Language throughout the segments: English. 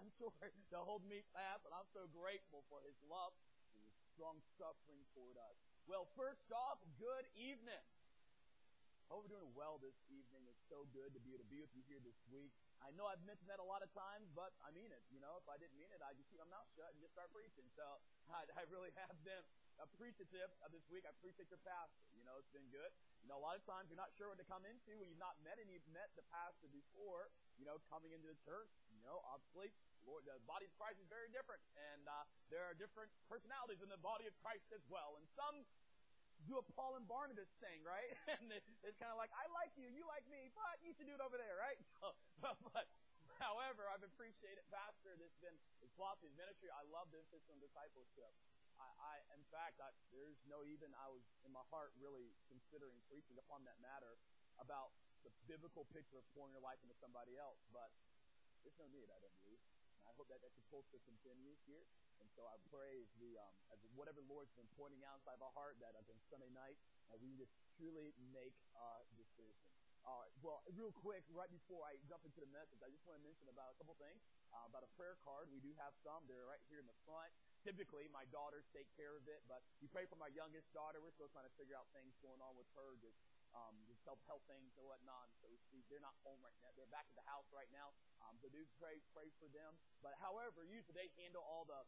I'm sure, to hold me fast, and I'm so grateful for His love and His strong suffering toward us. Well, first off, good evening. Hope we're doing well this evening. It's so good to be with you here this week. I know I've mentioned that a lot of times, but I mean it. You know, if I didn't mean it, I'd just keep my mouth shut and just start preaching. So I really have been appreciative of this week. I appreciate your pastor. You know, it's been good. You know, a lot of times you're not sure what to come into when you've not met and you've met the pastor before, you know, coming into the church. You know, obviously, the body of Christ is very different. And there are different personalities in the body of Christ as well. And some do a Paul and Barnabas thing, right? And it's kind of like, I like you, you like me, but you should do it over there, right? So, but however, I've appreciated Pastor. It's philosophy of ministry. I love the emphasis on discipleship. In fact, there's no even, I was in my heart really considering preaching upon that matter about the biblical picture of pouring your life into somebody else, but there's no need, I don't believe. And I hope that the culture continues here. And so I pray as whatever Lord's been pointing out inside of our heart, that on Sunday night, we just truly make a decision. All right. Well, real quick, right before I jump into the message, I just want to mention about a couple things. About a prayer card. We do have some. They're right here in the front. Typically, my daughters take care of it, but we pray for my youngest daughter. We're still trying to figure out things going on with her, just health things and whatnot. So they're not home right now. They're back at the house right now. So do pray for them. But however, usually they handle all the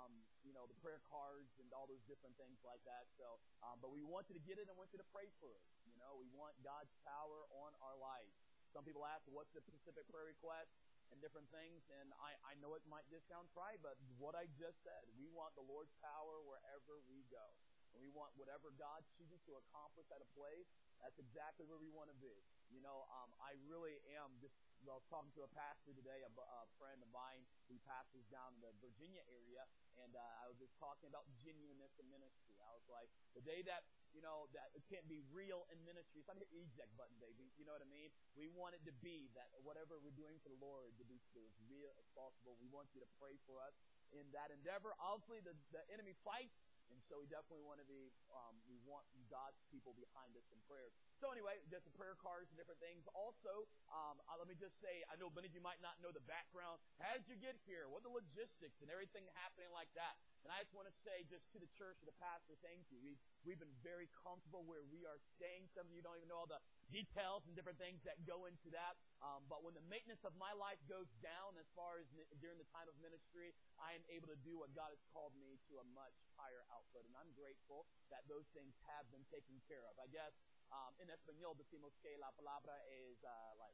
the prayer cards and all those different things like that. So, but we want you to get it and want you to pray for it. You know, we want God's power on our life. Some people ask, what's the specific prayer request and different things? And I know it might just sound trite, but what I just said, we want the Lord's power wherever we go. And we want whatever God chooses to accomplish at a place, that's exactly where we want to be. You know, I really am I was talking to a pastor today, a friend of mine who pastors down in the Virginia area, and I was just talking about genuineness in ministry. I was like, the day that, you know, that it can't be real in ministry, it's not an eject button, baby. You know what I mean? We want it to be that whatever we're doing for the Lord to be as real as possible. We want you to pray for us in that endeavor. Obviously, the enemy fights, and so we definitely want to be, we want God's people behind us in prayer. So anyway, just the prayer cards and different things. Also, let me just say, I know many of you might not know the background. As you get here, what the logistics and everything happening like that. And I just want to say just to the church, to the pastor, thank you. We've been very comfortable where we are staying. Some of you don't even know all the details and different things that go into that. But when the maintenance of my life goes down as far as during the time of ministry, I am able to do what God has called me to a much higher output. And I'm grateful that those things have been taken care of. I guess in Espanol decimos que la palabra is like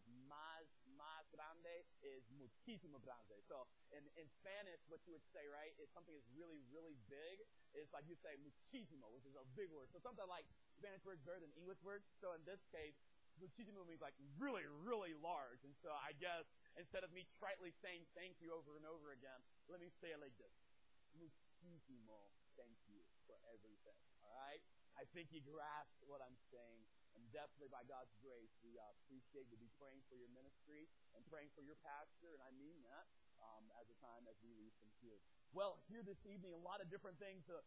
más grande is muchísimo grande. So in Spanish, what you would say, right, is something is really, really big. It's like you say muchísimo, which is a big word. So something like Spanish words better than English words. So in this case, muchísimo means like really, really large. And so I guess instead of me tritely saying thank you over and over again, let me say it like this. Muchísimo thank you for everything. All right? I think you grasp what I'm saying, and definitely by God's grace, we appreciate you be praying for your ministry and praying for your pastor, and I mean that as a time as we leave from here. Well, here this evening, a lot of different things to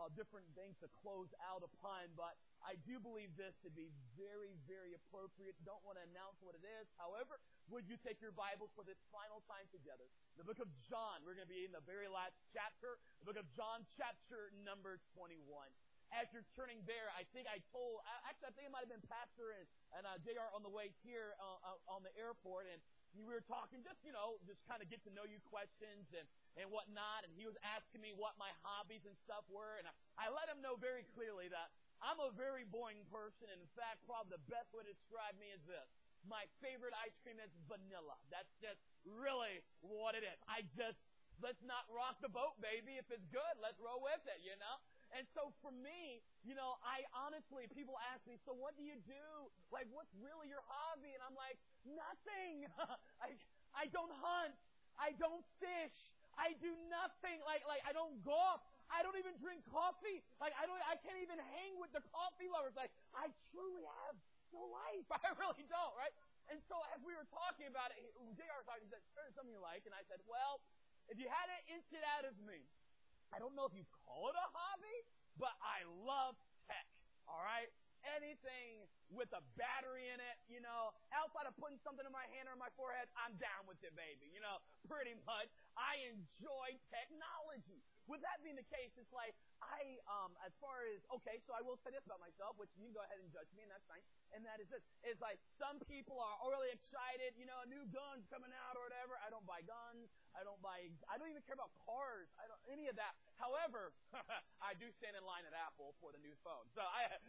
close out upon, but I do believe this to be very, very appropriate. Don't want to announce what it is. However, would you take your Bibles for this final time together? The book of John. We're going to be in the very last chapter, the book of John, chapter number 21. As you're turning there, I think it might have been Pastor and JR on the way here on the airport, and we were talking just kind of get to know you questions and whatnot, and he was asking me what my hobbies and stuff were, and I let him know very clearly that I'm a very boring person, and in fact, probably the best way to describe me is this. My favorite ice cream is vanilla. That's just really what it is. Let's not rock the boat, baby. If it's good, let's roll with it, you know? And so for me, I honestly, people ask me, so what do you do? Like, what's really your hobby? And I'm like, nothing. I don't hunt. I don't fish. I do nothing. Like I don't golf. I don't even drink coffee. I can't even hang with the coffee lovers. Like, I truly have no life. I really don't, right? And so as we were talking about it, JR was talking, he said, something you like, and I said, well, if you had to inch it out of me, I don't know if you call it a hobby, but I love tech, all right? anything with a battery in it, outside of putting something in my hand or my forehead, I'm down with it, baby. Pretty much. I enjoy technology. With that being the case, it's like, as far as, okay, so I will say this about myself, which you can go ahead and judge me, and that's fine, and that is this. It's like, some people are really excited, a new gun's coming out or whatever. I don't buy guns. I don't even care about cars. Any of that. However, I do stand in line at Apple for the new phone. So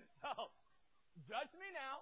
judge me now.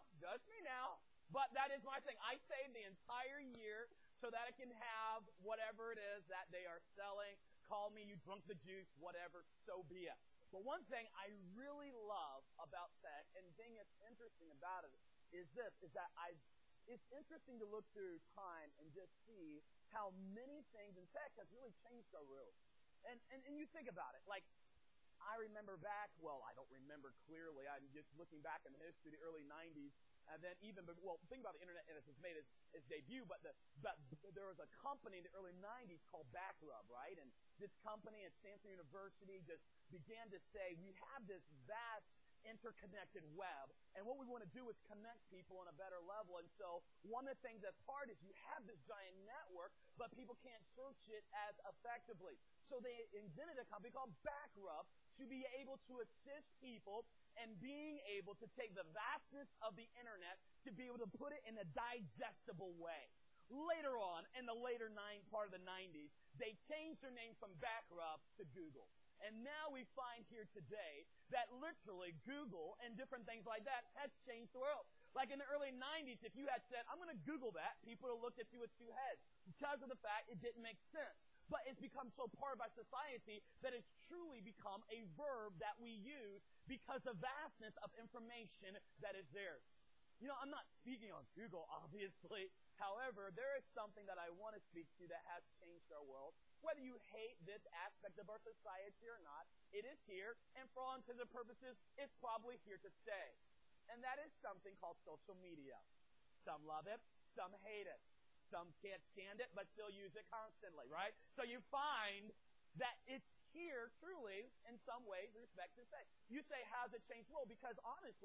But that is my thing. I save the entire year so that I can have whatever it is that they are selling. Call me, you drunk the juice, whatever, so be it. But one thing I really love about tech, and the thing that's interesting about it is this, is that it's interesting to look through time and just see how many things in tech has really changed our world. And you think about it, like, I remember back, well, I don't remember clearly, I'm just looking back in the history of the early 90s, and then think about the internet, and it's made its debut, but there was a company in the early 90s called Backrub, right? And this company at Stanford University just began to say, we have this vast interconnected web, and what we want to do is connect people on a better level. And so one of the things that's hard is you have this giant network, but people can't search it as effectively. So they invented a company called Backrub to be able to assist people and being able to take the vastness of the internet to be able to put it in a digestible way. Later on, in the later part of the 90s, they changed their name from Backrub to Google. And now we find here today that literally Google and different things like that has changed the world. Like in the early 90s, if you had said, I'm going to Google that, people would have looked at you with two heads because of the fact it didn't make sense. But it's become so part of our society that it's truly become a verb that we use because of vastness of information that is there. I'm not speaking on Google, obviously. However, there is something that I want to speak to that has changed our world. Whether you hate this aspect of our society or not, it is here, and for all intents and purposes, it's probably here to stay. And that is something called social media. Some love it, some hate it. Some can't stand it, but still use it constantly, right? So you find that it's here, truly, in some ways, respect to say. You say, how's it changed the world? Because honestly,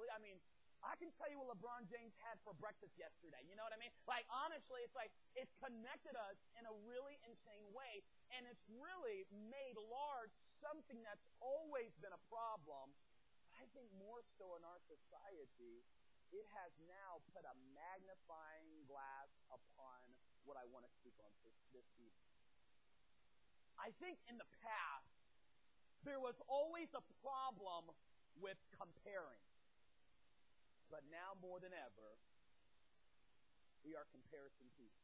I can tell you what LeBron James had for breakfast yesterday. You know what I mean? Like, honestly, it's connected us in a really insane way, and it's really made large something that's always been a problem. But I think more so in our society, it has now put a magnifying glass upon what I want to speak on this evening. I think in the past, there was always a problem with comparing. But now more than ever, we are comparison people.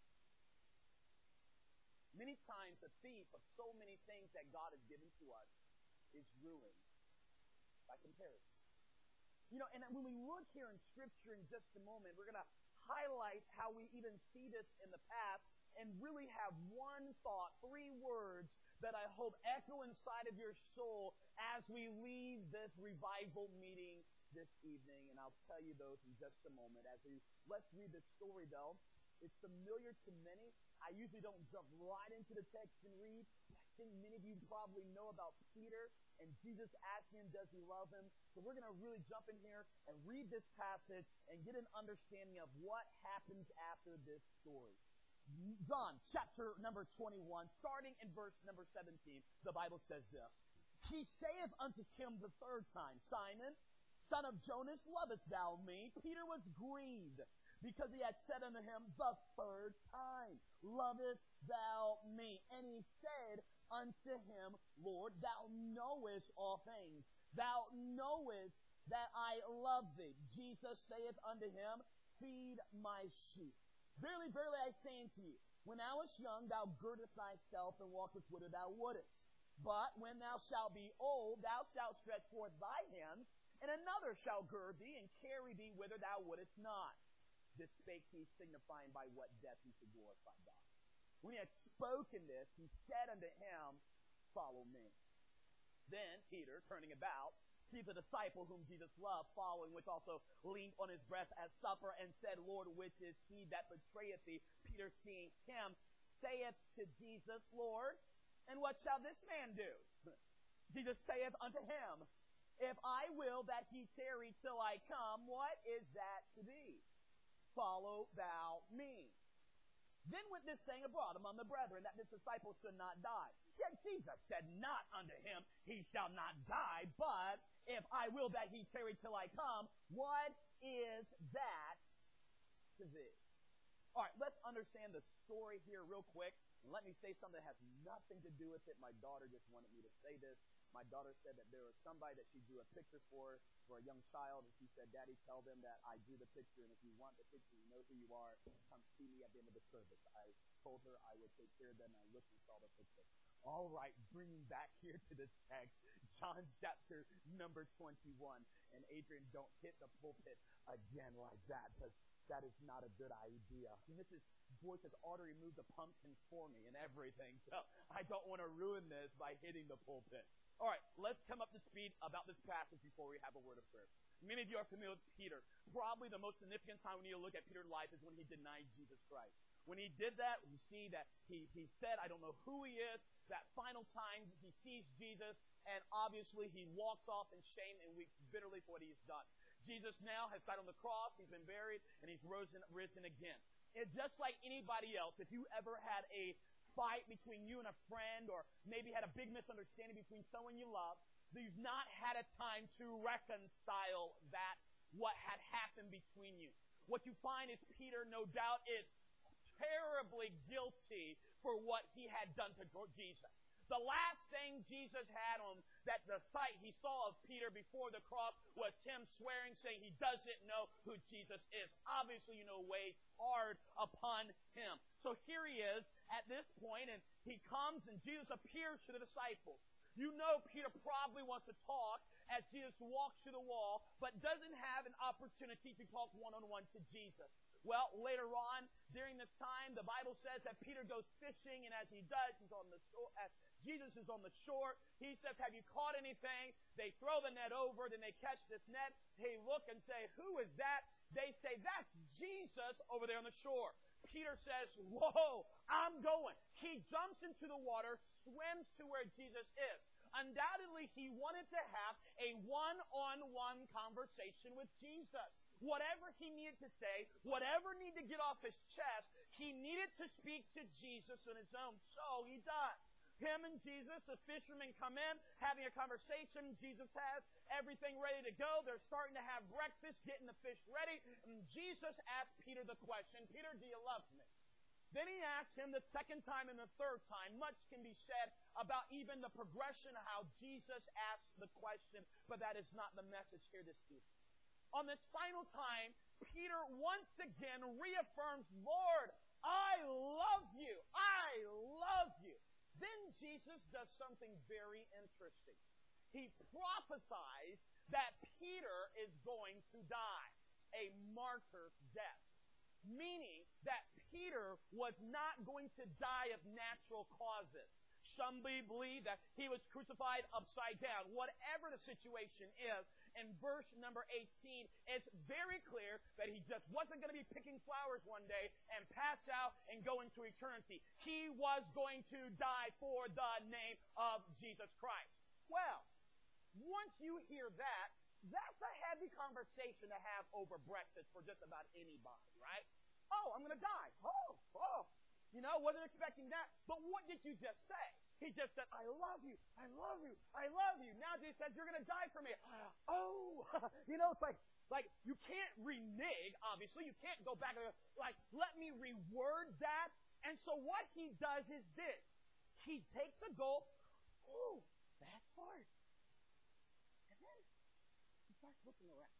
Many times the thief of so many things that God has given to us is ruined by comparison. And when we look here in Scripture in just a moment, we're going to highlight how we even see this in the past and really have one thought, 3 words that I hope echo inside of your soul as we leave this revival meeting this evening, and I'll tell you those in just a moment. Let's read the story, though. It's familiar to many. I usually don't jump right into the text and read. I think many of you probably know about Peter, and Jesus asking him, does he love him? So we're going to really jump in here and read this passage and get an understanding of what happens after this story. John, chapter number 21, starting in verse number 17, the Bible says this. He saith unto him the third time, Simon, son of Jonas, lovest thou me? Peter was grieved, because he had said unto him the third time, lovest thou me? And he said unto him, Lord, thou knowest all things. Thou knowest that I love thee. Jesus saith unto him, feed my sheep. Verily, verily, I say unto you, when thou wast young, thou girdest thyself and walkest whither thou wouldest. But when thou shalt be old, thou shalt stretch forth thy hand, and another shall gird thee and carry thee whither thou wouldest not. This spake he, signifying by what death he should glorify God. When he had spoken this, he said unto him, follow me. Then Peter, turning about, seeth the disciple whom Jesus loved following, which also leaned on his breast at supper, and said, Lord, which is he that betrayeth thee? Peter, seeing him, saith to Jesus, Lord, and what shall this man do? Jesus saith unto him, If I will that he tarry till I come, what is that to thee? Follow thou me. Then went this saying abroad among the brethren, that this disciple should not die. Yet Jesus said not unto him, he shall not die, but if I will that he tarry till I come, what is that to thee? All right, let's understand the story here real quick. And let me say something that has nothing to do with it. My daughter just wanted me to say this. My daughter said that there was somebody that she drew a picture for a young child, and she said, Daddy, tell them that I drew the picture, and if you want the picture, you know who you are, come see me at the end of the service. I told her I would take care of them, and I looked and saw the picture. All right, bringing back here to the text, John chapter number 21. And Adrian, don't hit the pulpit again like that, because that is not a good idea. Mrs. Boyd has already removed the pumpkin for me and everything, so I don't want to ruin this by hitting the pulpit. All right, let's come up to speed about this passage before we have a word of prayer. Many of you are familiar with Peter. Probably the most significant time we need to look at Peter's life is when he denied Jesus Christ. When he did that, we see that he said, I don't know who he is. That final time he sees Jesus, and obviously he walks off in shame and weeps bitterly for what he's done. Jesus now has died on the cross, he's been buried, and he's risen again. And just like anybody else, if you ever had a fight between you and a friend, or maybe had a big misunderstanding between someone you love, you've not had a time to reconcile that, what had happened between you. What you find is Peter, no doubt, is terribly guilty for what he had done to Jesus. The last thing Jesus had on that the sight he saw of Peter before the cross was him swearing, saying he doesn't know who Jesus is. Obviously, weighs hard upon him. So here he is at this point, and he comes and Jesus appears to the disciples. Peter probably wants to talk as Jesus walks through the wall, but doesn't have an opportunity to talk one-on-one to Jesus. Well, later on, during this time, the Bible says that Peter goes fishing, and as he does, he's on the shore, as Jesus is on the shore, he says, have you caught anything? They throw the net over, then they catch this net. They look and say, who is that? They say, that's Jesus over there on the shore. Peter says, whoa, I'm going. He jumps into the water, swims to where Jesus is. Undoubtedly, he wanted to have a one-on-one conversation with Jesus. Whatever he needed to say, whatever needed to get off his chest, he needed to speak to Jesus on his own. So he does. Him and Jesus, the fishermen come in, having a conversation. Jesus has everything ready to go. They're starting to have breakfast, getting the fish ready. And Jesus asked Peter the question, Peter, do you love me? Then he asked him the second time and the third time. Much can be said about even the progression of how Jesus asked the question, but that is not the message here this evening. On this final time, Peter once again reaffirms, Lord, I love you. I love you. Then Jesus does something very interesting. He prophesies that Peter is going to die, a martyr's death. Meaning that Peter was not going to die of natural causes. Some believe that he was crucified upside down. Whatever the situation is, in verse number 18, it's very clear that he just wasn't going to be picking flowers one day and pass out and go into eternity. He was going to die for the name of Jesus Christ. Well, once you hear that, that's a heavy conversation to have over breakfast for just about anybody, right? Oh, I'm going to die. Oh. Wasn't expecting that. But what did you just say? He just said, I love you. I love you. I love you. Now Jesus says, you're going to die for me. Oh, it's like you can't renege, obviously. You can't go back and let me reword that. And so what he does is this. He takes a gulp. Oh, that's hard. And then he starts looking around.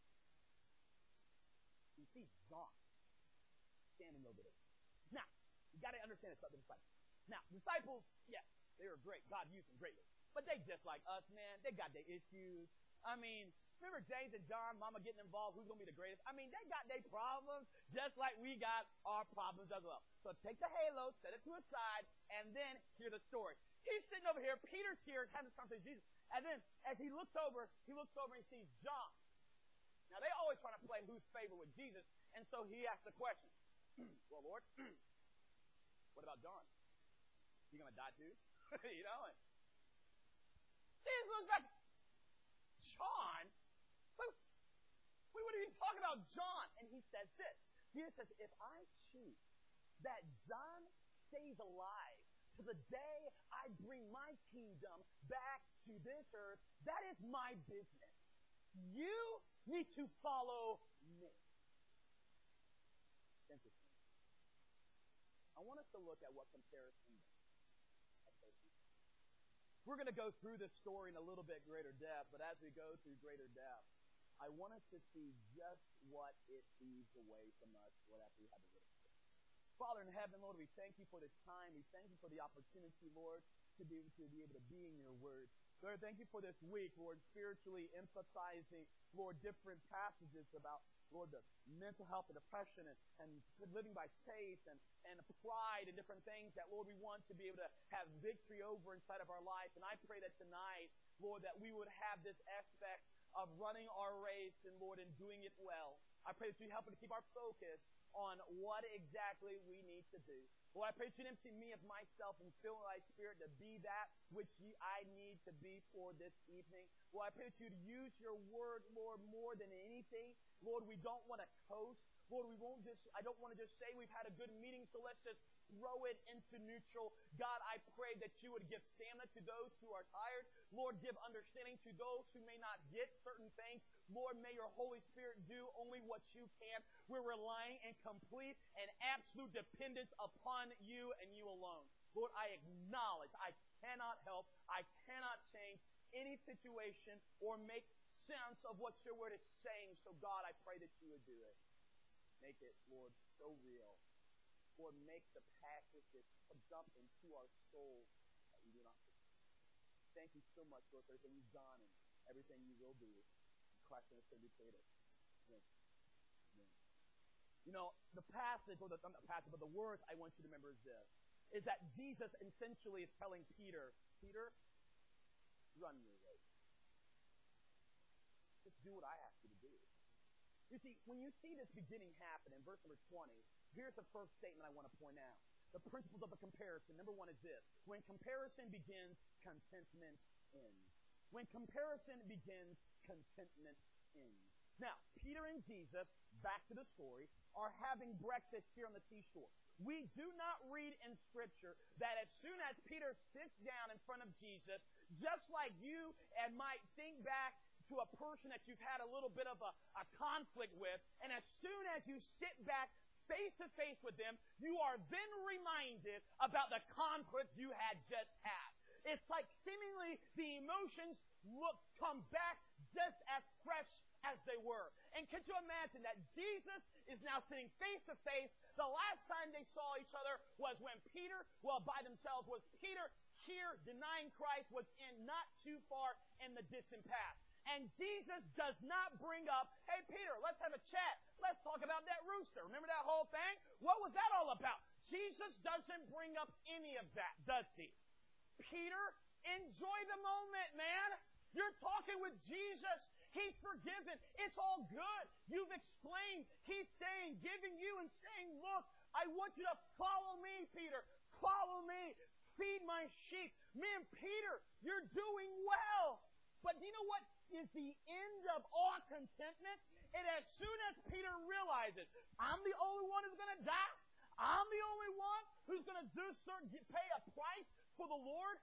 He sees John standing over there. Now, you got to understand this about the disciples. Now, disciples, yes, they were great. God used them greatly. But they just like us, man. They got their issues. Remember James and John, mama getting involved, who's going to be the greatest? They got their problems just like we got our problems as well. So take the halo, set it to a side, and then hear the story. He's sitting over here. Peter's here having this conversation with Jesus. And then as he looks over and he sees John. Now, they always try to play who's favorite with Jesus. And so he asks the question, well, Lord, what about John? You going to die too? And Jesus looks back. John? What are you talking about, John? And he says this. Jesus says, if I choose that John stays alive to the day I bring my kingdom back to this earth, that is my business. You need to follow me. Interesting. I want us to look at what comparison does. We're going to go through this story in a little bit greater depth, but as we go through greater depth, I want us to see just what it leaves away from us after we have a little bit. Father in heaven, Lord, we thank you for this time. We thank you for the opportunity, Lord, to be able to be in your word. Lord, thank you for this week, Lord, spiritually emphasizing, Lord, different passages about, Lord, the mental health and depression and living by faith and pride and different things that, Lord, we want to be able to have victory over inside of our life. And I pray that tonight, Lord, that we would have this aspect of running our race and, Lord, and doing it well. I pray that you help us to keep our focus on what exactly we need to do. Lord, I pray that you empty me of myself and fill my spirit to be that which I need to be for this evening. Lord, I pray that you'd use your word, Lord, more than anything. Lord, we don't want to coast. Lord, I don't want to just say we've had a good meeting, so let's just throw it into neutral. God, I pray that you would give stamina to those who are tired. Lord, give understanding to those who may not get certain things. Lord, may your Holy Spirit do only what you can. We're relying in complete and absolute dependence upon you and you alone. Lord, I acknowledge I cannot help, I cannot change any situation or make sense of what your word is saying. So God, I pray that you would do it. Make it, Lord, so real. Lord, make the passage that jump into our soul that we do not forget. Thank you so much, Lord, for everything you've done and everything you will do. In Christ, and it's going to be created. Amen. You know, the passage, or not the passage, but the words I want you to remember is this, is that Jesus essentially is telling Peter, run your race. Just do what I ask you to do. You see, when you see this beginning happen in verse number 20, here's the first statement I want to point out. The principles of the comparison. Number one is this. When comparison begins, contentment ends. When comparison begins, contentment ends. Now, Peter and Jesus, back to the story, are having breakfast here on the seashore. We do not read in Scripture that as soon as Peter sits down in front of Jesus, just like you and might think back to a person that you've had a little bit of a conflict with, and as soon as you sit back face to face with them, you are then reminded about the conflict you had just had. It's like seemingly the emotions come back just as fresh as they were. And can you imagine that Jesus is now sitting face to face? The last time they saw each other was when Peter, by themselves, was Peter here denying Christ, was in not too far in the distant past. And Jesus does not bring up, hey, Peter, let's have a chat. Let's talk about that rooster. Remember that whole thing? What was that all about? Jesus doesn't bring up any of that, does he? Peter, enjoy the moment, man. You're talking with Jesus. He's forgiven. It's all good. You've explained. He's saying, giving you and saying, look, I want you to follow me, Peter. Follow me. Feed my sheep. Man, Peter, you're doing well. But you know what is the end of all contentment? And as soon as Peter realizes, I'm the only one who's going to die, I'm the only one who's going to pay a price for the Lord,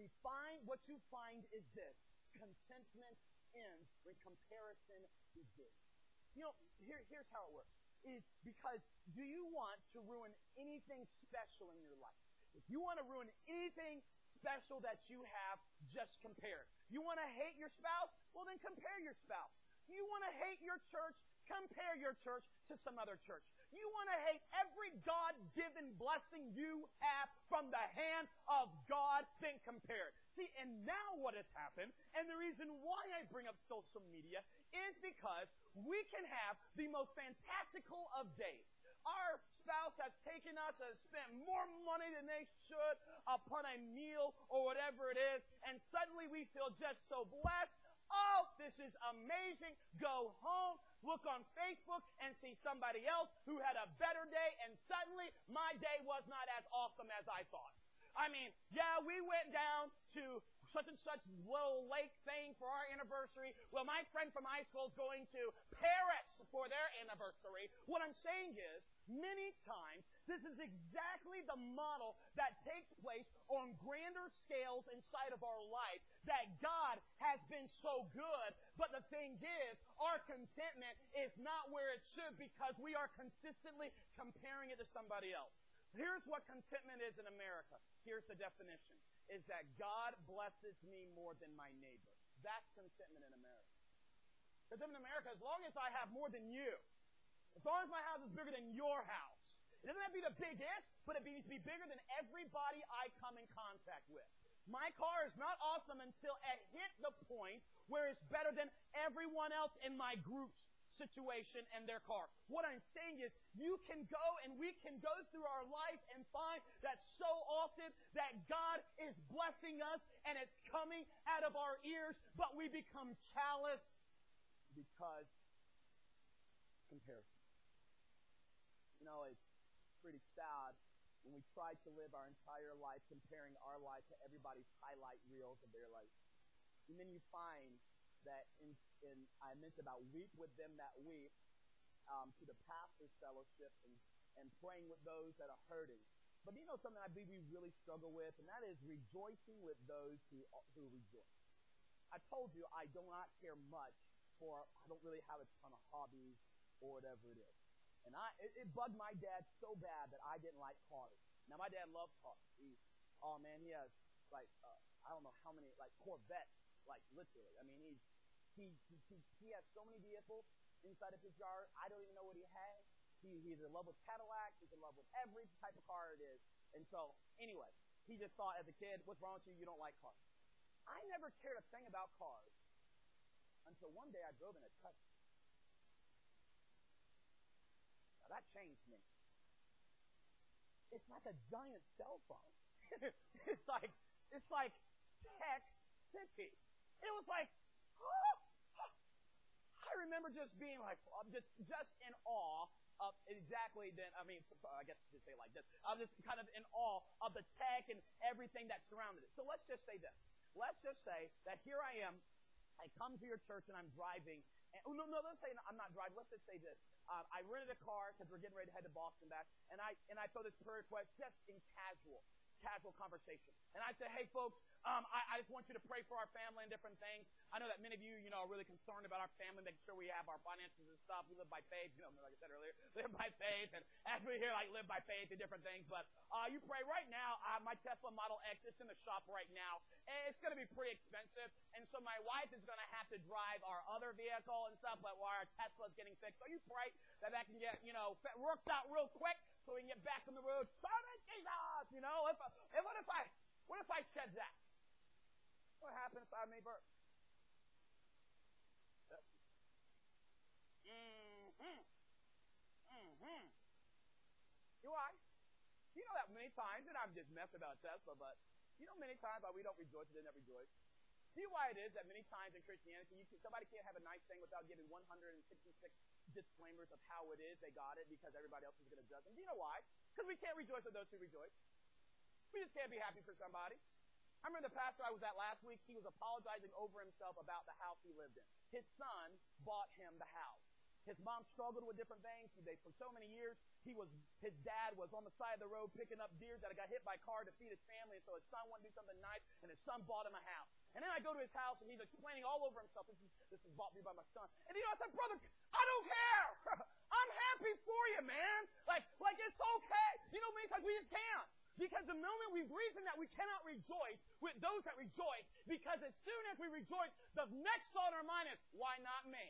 what you find is this. Contentment ends when comparison begins. You know, here's how it works. Is because do you want to ruin anything special in your life? If you want to ruin anything special that you have, just compare it. You want to hate your spouse? Well, then compare your spouse. You want to hate your church? Compare your church to some other church. You want to hate every God-given blessing you have from the hand of God, then compare it. See, and now what has happened, and the reason why I bring up social media is because we can have the most fantastical of days. Our spouse has taken us and spent more money than they should upon a meal or whatever it is, and suddenly we feel just so blessed. Oh, this is amazing. Go home, look on Facebook, and see somebody else who had a better day, and suddenly my day was not as awesome as I thought. I mean, yeah, we went down to such and such little lake thing for our anniversary. Well, my friend from high school is going to Paris for their anniversary. What I'm saying is, many times, this is exactly the model that takes place on grander scales inside of our life, that God has been so good, but the thing is, our contentment is not where it should because we are consistently comparing it to somebody else. Here's what contentment is in America. Here's the definition, is that God blesses me more than my neighbor. That's contentment in America. Contentment in America, as long as I have more than you, as long as my house is bigger than your house, it doesn't have to be the biggest, but it needs to be bigger than everybody I come in contact with. My car is not awesome until it hit the point where it's better than everyone else in my group's situation and their car. What I'm saying is, you can go and we can go through our life and find that so often that God is blessing us and it's coming out of our ears, but we become callous because comparison. You know, it's pretty sad when we try to live our entire life comparing our life to everybody's highlight reels of their life. And then you find that I mentioned about weep with them that weep, to the pastor's fellowship and praying with those that are hurting. But you know something I believe we really struggle with, and that is rejoicing with those who rejoice. I told you I do not care much I don't really have a ton of hobbies or whatever it is. And it bugged my dad so bad that I didn't like cars. Now my dad loves cars. He has I don't know how many, Corvettes, literally. I mean, he has so many vehicles inside of his yard. I don't even know what he has. He's in love with Cadillac. He's in love with every type of car it is. And so, anyway, he just thought as a kid, what's wrong with you? You don't like cars. I never cared a thing about cars until one day I drove in a Tesla. Now, that changed me. It's like a giant cell phone. It's like Tech City. It was like, I remember just being just in awe of exactly then. I mean, I guess to say like this, I'm just kind of in awe of the tech and everything that surrounded it. So let's just say this. Let's just say that here I am. I come to your church and I'm driving. Let's say I'm not driving. Let's just say this. I rented a car because we're getting ready to head to Boston back, and I throw this prayer request just in casual conversation. And I say, hey folks, I just want you to pray for our family and different things. I know that many of you, are really concerned about our family, making sure we have our finances and stuff. We live by faith, like I said earlier, live by faith. And as we hear, live by faith and different things. But you pray right now, my Tesla Model X, it's in the shop right now. And it's going to be pretty expensive. And so my wife is going to have to drive our other vehicle and stuff, but while our Tesla is getting fixed. So you pray that can get, worked out real quick so we can get back on the road. Son of Jesus! What if I said that? What happens if I made birth? You why? You know that many times, and I'm just messing about Tesla, but many times why we don't rejoice and they never rejoice. See why it is that many times in Christianity, somebody can't have a nice thing without giving 166 disclaimers of how it is they got it because everybody else is going to judge them. Do you know why? Because we can't rejoice with those who rejoice. We just can't be happy for somebody. I remember the pastor I was at last week, he was apologizing over himself about the house he lived in. His son bought him the house. His mom struggled with different things. For so many years, his dad was on the side of the road picking up deer that got hit by a car to feed his family, and so his son wanted to do something nice, and his son bought him a house. And then I go to his house, and he's explaining all over himself, this is bought me by my son. And I said, brother, I don't care. I'm happy for you, man. Like it's okay. Many times we just can't. Because the moment we reason that we cannot rejoice with those that rejoice, because as soon as we rejoice, the next thought in our mind is, why not me?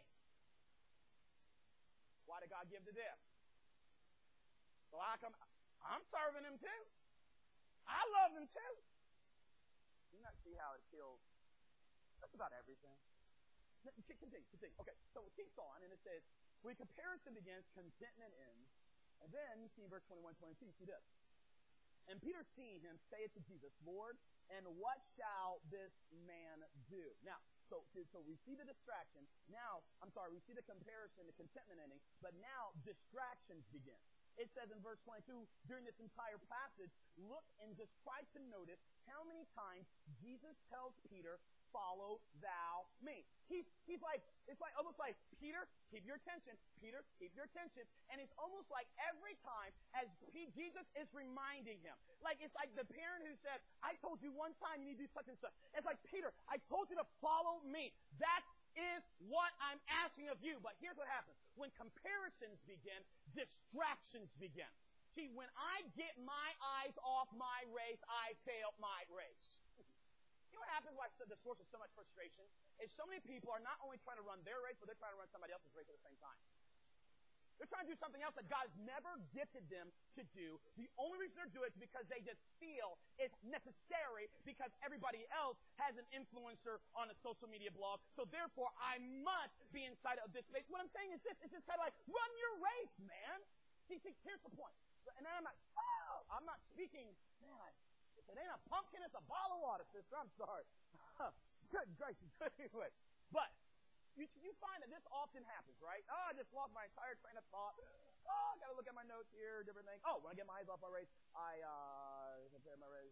Why did God give to them? So I'm serving him too. I love him too. Do you not see how it feels? That's about everything. Continue. Okay, so it keeps on, and it says, when comparison begins, contentment ends. And then you see verse 21, 22, you see this. And Peter, seeing him, saith to Jesus, Lord, and what shall this man do? Now, so we see the distraction. We see the comparison, the contentment ending, but now distractions begin. It says in verse 22, during this entire passage, look and just try to notice how many times Jesus tells Peter, follow thou me. He's like, it's like almost like, Peter, keep your attention. Peter, keep your attention. And it's almost like every time as Jesus is reminding him. Like, it's like the parent who said, I told you one time you need to do such and such. It's like, Peter, I told you to follow me. That is what I'm asking of you. But here's what happens. When comparisons begin, distractions begin. See, when I get my eyes off my race, I fail my race. You know what happens? Why the source of so much frustration is so many people are not only trying to run their race, but they're trying to run somebody else's race at the same time. They're trying to do something else that God's never gifted them to do. The only reason they're doing it is because they just feel it's necessary because everybody else has an influencer on a social media blog. So therefore, I must be inside of this space. What I'm saying is this. It's just kind of like, run your race, man. See, here's the point. And then I'm not speaking, man, if it ain't a pumpkin, it's a bottle of water, sister. I'm sorry. Good gracious. Anyway. But you find that this often happens, right? Oh, I just lost my entire train of thought. Oh, I gotta look at my notes here, different things. Oh, when I get my eyes off my race, I prepare my race.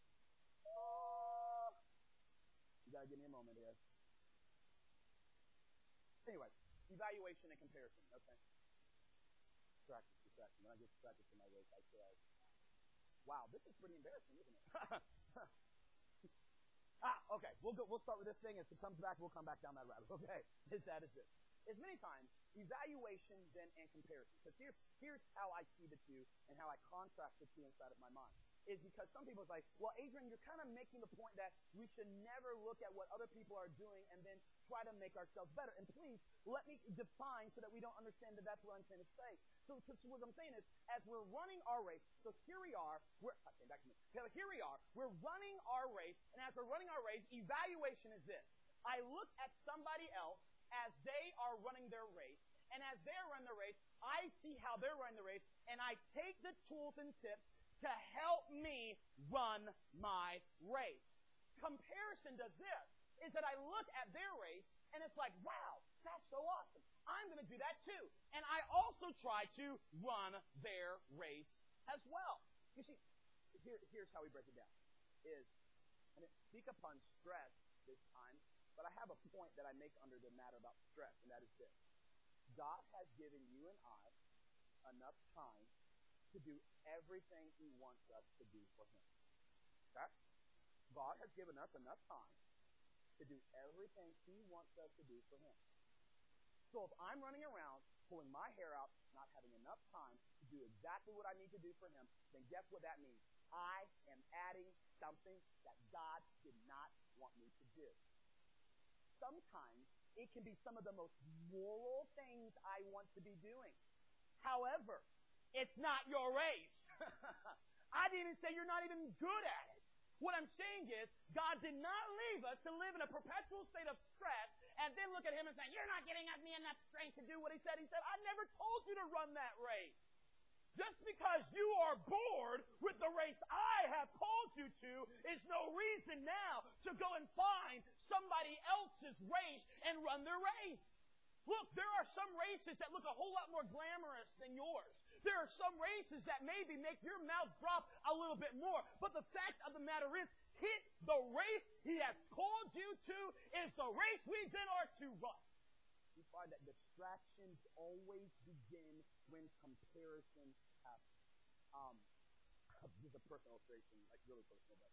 Oh, you gotta give me a moment here. Anyway, evaluation and comparison. Okay. Distraction. When I get distracted from my race, I say, wow, this is pretty embarrassing, isn't it? Okay. We'll start with this thing. As it comes back, we'll come back down that rabbit. Okay. That is it. As many times, evaluation then and comparison. Because here's how I see the two and how I contrast the two inside of my mind. Is because some people are like, well, Adrian, you're kind of making the point that we should never look at what other people are doing and then try to make ourselves better. And please, let me define so that we don't understand that that's what I'm trying to say. So what I'm saying is, as we're running our race, so here we are, we're running our race, and as we're running our race, evaluation is this. I look at somebody else as they are running their race, and as they're running the race, I see how they're running the race, and I take the tools and tips to help me run my race. Comparison does this, is that I look at their race, and it's like, wow, that's so awesome. I'm going to do that too. And I also try to run their race as well. You see, here's how we break it down. I didn't speak upon stress this time, but I have a point that I make under the matter about stress, and that is this. God has given you and I enough time to do everything He wants us to do for Him. Okay? God has given us enough time to do everything He wants us to do for Him. So if I'm running around, pulling my hair out, not having enough time to do exactly what I need to do for Him, then guess what that means? I am adding something that God did not want me to do. Sometimes it can be some of the most moral things I want to be doing. However, it's not your race. I didn't even say you're not even good at it. What I'm saying is, God did not leave us to live in a perpetual state of stress and then look at Him and say, you're not giving me enough strength to do what He said. He said, I never told you to run that race. Just because you are bored with the race I have called you to is no reason now to go and find somebody else's race and run their race. Look, there are some races that look a whole lot more glamorous than yours. There are some races that maybe make your mouth drop a little bit more. But the fact of the matter is, the race He has called you to is the race we then are to run. You find that distractions always begin when comparison happens. This is a personal illustration, like really personal, but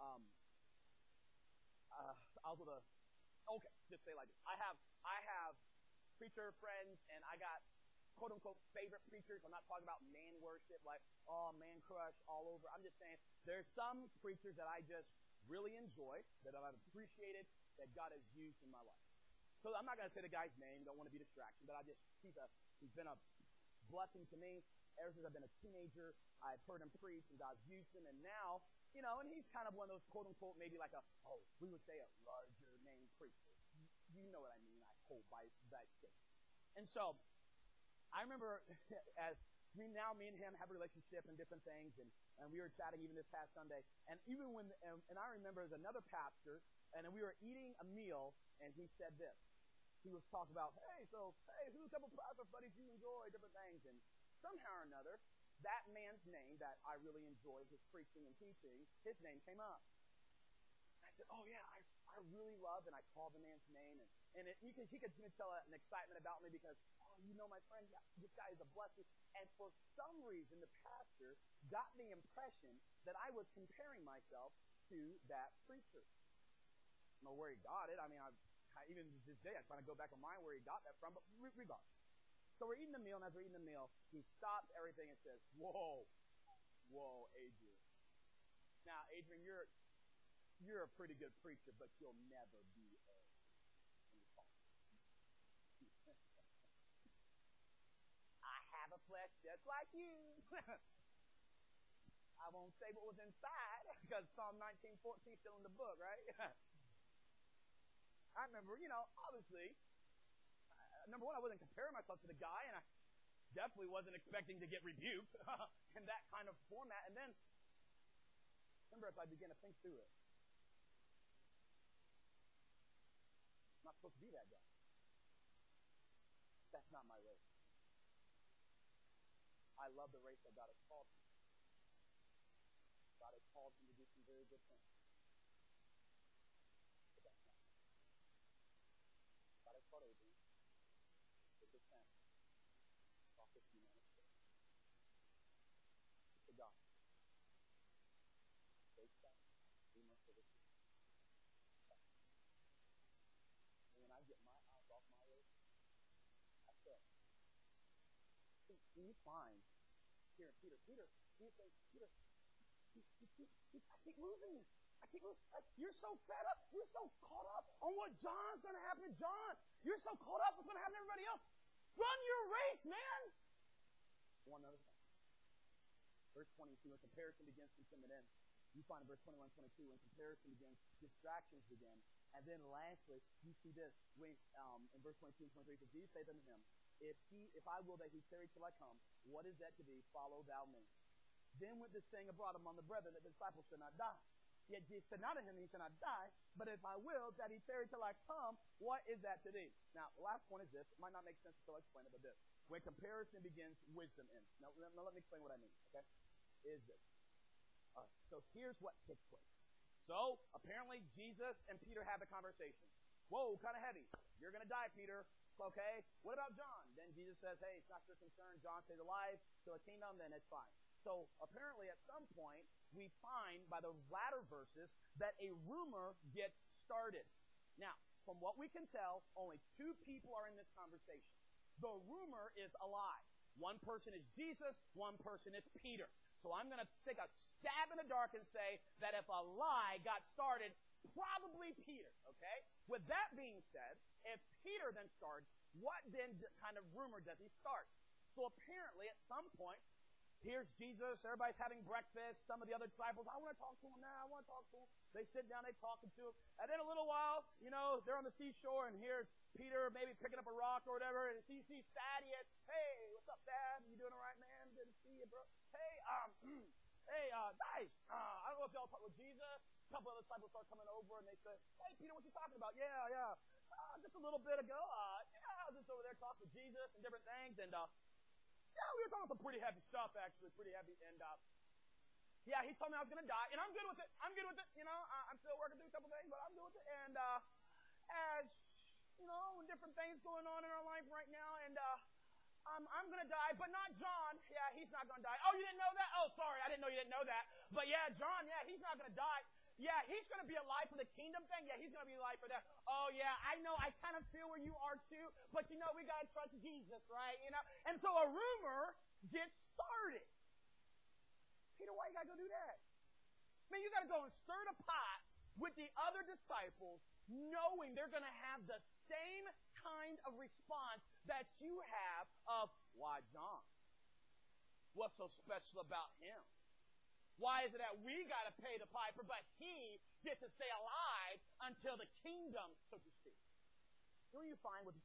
just say like this. I have preacher friends, and I got quote-unquote favorite preachers. I'm not talking about man worship, like, oh, man crush all over. I'm just saying there's some preachers that I just really enjoy, that I've appreciated, that God has used in my life. So I'm not going to say the guy's name, don't want to be distracted, but he's been a blessing to me. Ever since I've been a teenager, I've heard him preach, and God's used him, and now, and he's kind of one of those quote-unquote, maybe like we would say a larger name preacher. You know what I mean, I hope, by that statement. And so, I remember as me and him have a relationship and different things, and we were chatting even this past Sunday, and even when, and I remember as another pastor, and we were eating a meal, and he said this. He was talking about, who's a couple pastor buddies you enjoy, different things, and somehow or another, that man's name that I really enjoyed his preaching and teaching, his name came up. And I said, oh yeah, I really love, and I called the man's name, and he could even tell an excitement about me because, oh, you know my friend, this guy is a blessing. And for some reason, the pastor got the impression that I was comparing myself to that preacher. I don't know where he got it. I mean, even this day, I try to go back and mind where he got that from, but regardless. So we're eating the meal, and as we're eating the meal, he stops everything and says, whoa, Adrian. Now, Adrian, you're a pretty good preacher, but you'll never be a... I have a flesh just like you. I won't say what was inside, because Psalm 19:14 is still in the book, right? I remember, obviously, number one, I wasn't comparing myself to the guy, and I definitely wasn't expecting to get rebuked in that kind of format. And then, remember, as I began to think through it, I'm not supposed to be that guy. That's not my race. I love the race that God has called me. God has called me to do some very good things. But that's not. God has called Adrian to his family. Talk with humanity. It's the gospel. Take that. We must live it. And when I get my eyes off my race, I said, can you find here, Peter, he says, Peter, I keep losing this. You're so fed up. You're so caught up on what John's going to happen to John. You're so caught up with what's going to happen to everybody else. Run your race, man. One other thing. Verse 22, when comparison begins to come in, you find in verse 21, 22, when comparison begins, distractions begin. And then lastly, you see this, when, in verse 22 and 23, so Jesus said unto him, if I will that he tarry till I come, what is that to thee? Follow thou me. Then went this saying abroad among the brethren that the disciples should not die. Yet Jesus said not to him, he shall not die, but if I will that he tarry till I come, what is that to thee? Now, the last point is this. It might not make sense until I explain it, but this. When comparison begins, wisdom ends. Now let me explain what I mean, okay? Is this. So here's what takes place. So, apparently, Jesus and Peter have a conversation. Whoa, kind of heavy. You're going to die, Peter. Okay. What about John? Then Jesus says, hey, it's not your concern. John stays alive till the kingdom, then it's fine. So, apparently, at some point, we find by the latter verses that a rumor gets started. Now, from what we can tell, only two people are in this conversation. The rumor is a lie. One person is Jesus, one person is Peter. So I'm going to take a stab in the dark and say that if a lie got started, probably Peter, okay? With that being said, if Peter then starts, what then kind of rumor does he start? So apparently at some point, here's Jesus, everybody's having breakfast, some of the other disciples, I want to talk to him now, I want to talk to him. They sit down, they talking to him. And then a little while, they're on the seashore, and here's Peter maybe picking up a rock or whatever, and he sees Thaddeus. Hey, what's up, Thad? You doing all right, man? Good to see you, bro. Hey, guys, I don't know if y'all talk with Jesus. A couple of disciples start coming over, and they say, hey, Peter, what you talking about? Yeah. Just a little bit ago, I was just over there talking with Jesus and different things, and we were talking some pretty heavy stuff, actually, pretty heavy, and he told me I was going to die, and I'm good with it. I'm still working through a couple things, but I'm good with it, and as, different things going on in our life right now, and I'm going to die, but not John. Yeah, he's not going to die. Oh, you didn't know that? Oh, sorry, I didn't know you didn't know that. But yeah, John, he's not going to die. Yeah, he's going to be alive for the kingdom thing. Yeah, he's going to be alive for that. Oh, yeah, I know. I kind of feel where you are too. But, we got to trust Jesus, right? And so a rumor gets started. Peter, why you got to go do that? Man, you got to go and stir the pot with the other disciples, knowing they're going to have the same kind of response that you have of, why John? What's so special about him? Why is it that we got to pay the piper, but he gets to stay alive until the kingdom, so to speak? What do you find with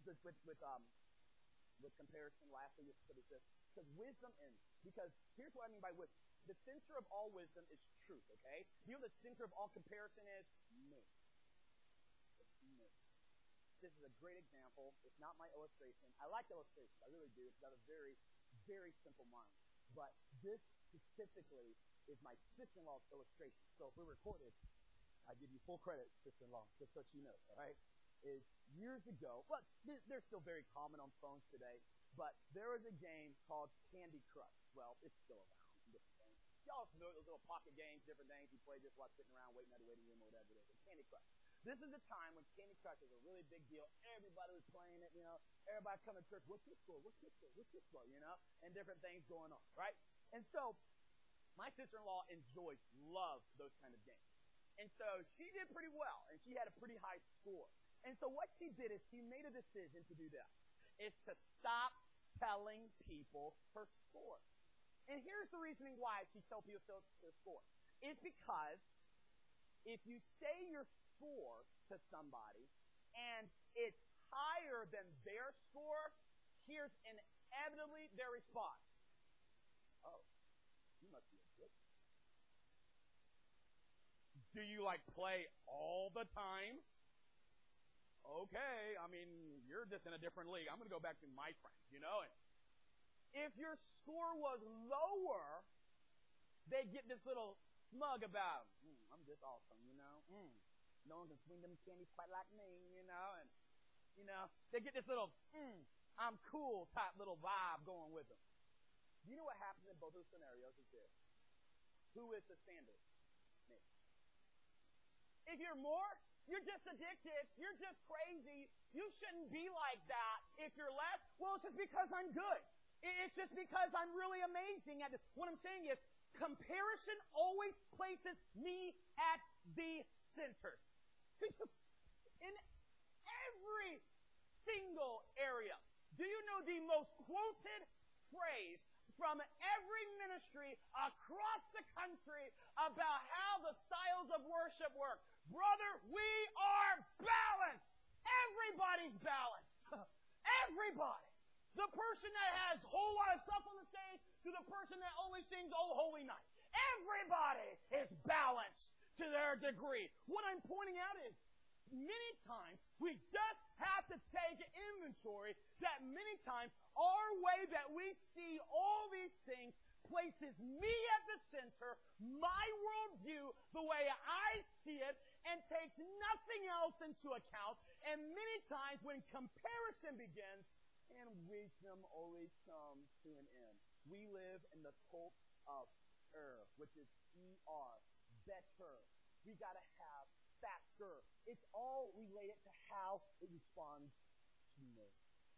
comparison? Lastly, because wisdom ends. Because here's what I mean by wisdom. The center of all wisdom is truth, okay? The center of all comparison is me. It's me. This is a great example. It's not my illustration. I like illustrations. I really do. Because I have a very very simple mind. But this specifically is my sister-in-law's illustration. So if we record it, I give you full credit, sister-in-law, just so you know, all right? Is years ago, well, they're still very common on phones today, but there was a game called Candy Crush. Well, it's still around. Y'all are familiar with those little pocket games, different things you play just while sitting around waiting at a waiting room or whatever it is. Candy Crush. This is a time when Candy Crush was a really big deal. Everybody was playing it, Everybody coming to church, what's your score? What's your score? What's your score? And different things going on, right? And so, my sister-in-law loved those kind of games. And so, she did pretty well, and she had a pretty high score. And so, what she did is she made a decision to do that, is to stop telling people her score. And here's the reasoning why she tells people their score. It's because if you say your score to somebody and it's higher than their score, here's inevitably their response. Oh, you must be a good. Do you play all the time? Okay, you're just in a different league. I'm going to go back to my friends, And if your score was lower, they get this little smug about them. I'm just awesome, No one can swing them candies quite like me, and, they get this little, I'm cool type little vibe going with them. Do you know what happens in both those scenarios is this? Who is the standard? Me. If you're more, you're just addicted. You're just crazy. You shouldn't be like that. If you're less, well, it's just because I'm good. It's just because I'm really amazing at this. What I'm saying is, comparison always places me at the center. In every single area. Do you know the most quoted phrase from every ministry across the country about how the styles of worship work? Brother, we are balanced. Everybody's balanced. Everybody. The person that has a whole lot of stuff on the stage to the person that only sings Oh Holy Night. Everybody is balanced to their degree. What I'm pointing out is, many times we just have to take inventory that many times our way that we see all these things places me at the center, my worldview, the way I see it, and takes nothing else into account. And many times when comparison begins, and wisdom always comes to an end. We live in the cult of which is ER, better. We gotta have faster. It's all related to how it responds to me.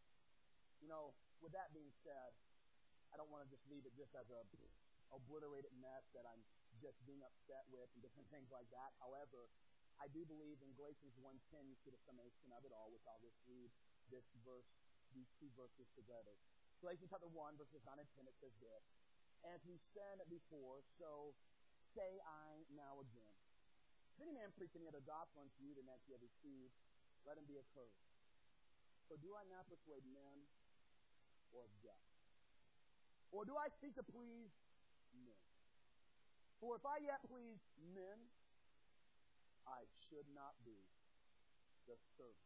With that being said, I don't want to just leave it just as a obliterated mess that I'm just being upset with and different things like that. However, I do believe in Galatians 1:10, you see the summation of it all, which I'll just read these two verses together. Galatians chapter 1, verses 9 and 10, it says this: And as we said before, so say I now again. If any man preach any other gospel unto you than that ye have received, let him be accursed. For do I not persuade men or God? Or do I seek to please men? For if I yet please men, I should not be the servant.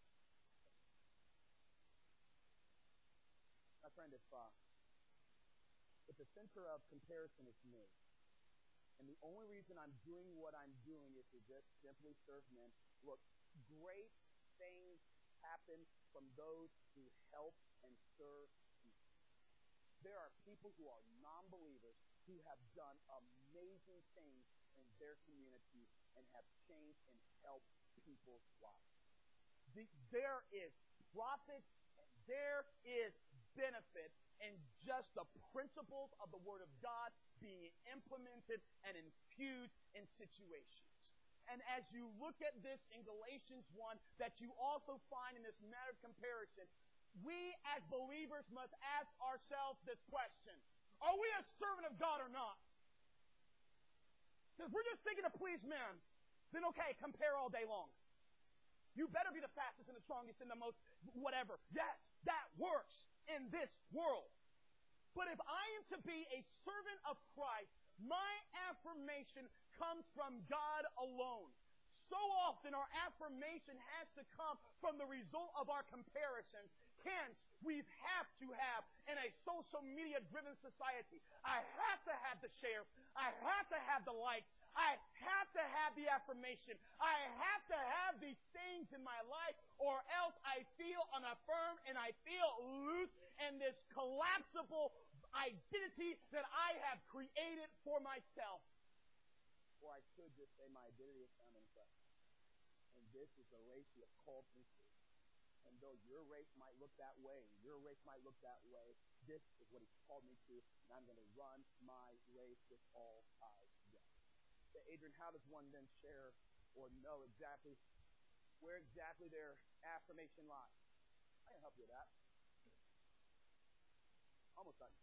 My friend, if the center of comparison is me, and the only reason I'm doing what I'm doing is to just simply serve men, look, great things happen from those who help and serve people. There are people who are non-believers who have done amazing things in their community and have changed and helped people's lives. There is profit and there is benefit in just the principles of the Word of God being implemented and infused in situations. And as you look at this in Galatians 1, that you also find in this matter of comparison, we as believers must ask ourselves this question: are we a servant of God or not? Because if we're just seeking to please men, then okay, compare all day long. You better be the fastest and the strongest and the most whatever. Yes, that works in this world. But if I am to be a servant of Christ, my affirmation comes from God alone. So often our affirmation has to come from the result of our comparison. can'ts we have to have in a social media driven society. I have to have the share. I have to have the likes. I have to have the affirmation. I have to have these things in my life, or else I feel unaffirmed and I feel loose in this collapsible identity that I have created for myself. Or I could just say my identity is found in Christ. And this is the race you have called me to. And though your race might look that way, and your race might look that way, this is what He's called me to, and I'm going to run my race with all eyes together. So Adrian, how does one then share or know exactly where exactly their affirmation lies? I can help you with that. Almost done.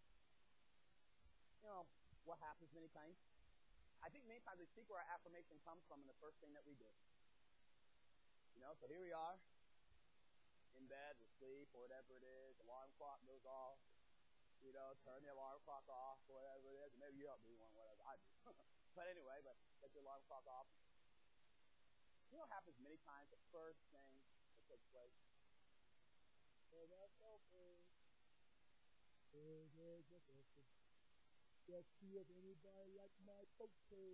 You know, what happens many times? I think many times we seek where our affirmation comes from in the first thing that we do. You know, so here we are, in bed, asleep, or whatever it is, alarm clock goes off, you know, turn the alarm clock off, or whatever it is, maybe you don't do one, whatever I do. But anyway, get your alarm clock off. You know what happens many times, the first thing that takes place? There's a selfie. Let's see if anybody like my photo.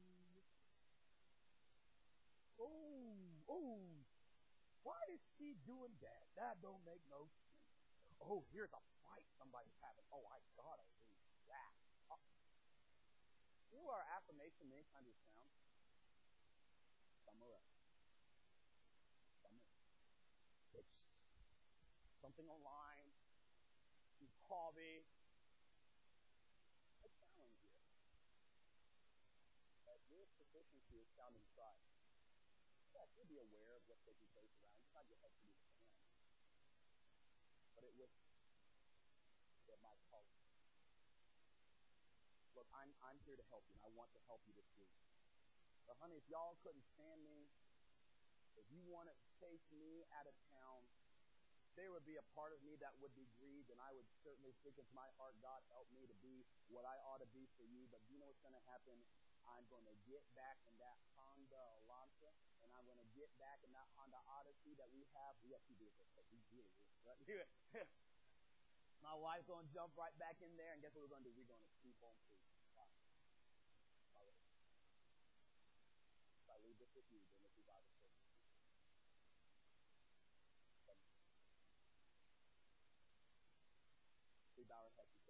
Oh, why is she doing that? That don't make no sense. Oh, here's a fight somebody's having. Oh, I gotta read that. You know where our affirmation many times is found? Somewhere else. Somewhere. It's something online, some hobby. I challenge you that your sufficiency is found in Christ. Yes, you'll be aware of what's taking place around you. It's not your head to do the same. But it was that my calling. Look, I'm here to help you, and I want to help you this week. But honey, if y'all couldn't stand me, if you want to chase me out of town, there would be a part of me that would be grieved, and I would certainly think into my heart, God, help me to be what I ought to be for you. But you know what's going to happen? I'm going to get back in that Honda Elantra, and I'm going to get back in that Honda Odyssey that we have. We have two vehicles, but we really right? My wife's going to jump right back in there, and guess what we're going to do? We're going to keep on preaching. Wow. If I leave this with you, then let's do Bible study. We bow our heads.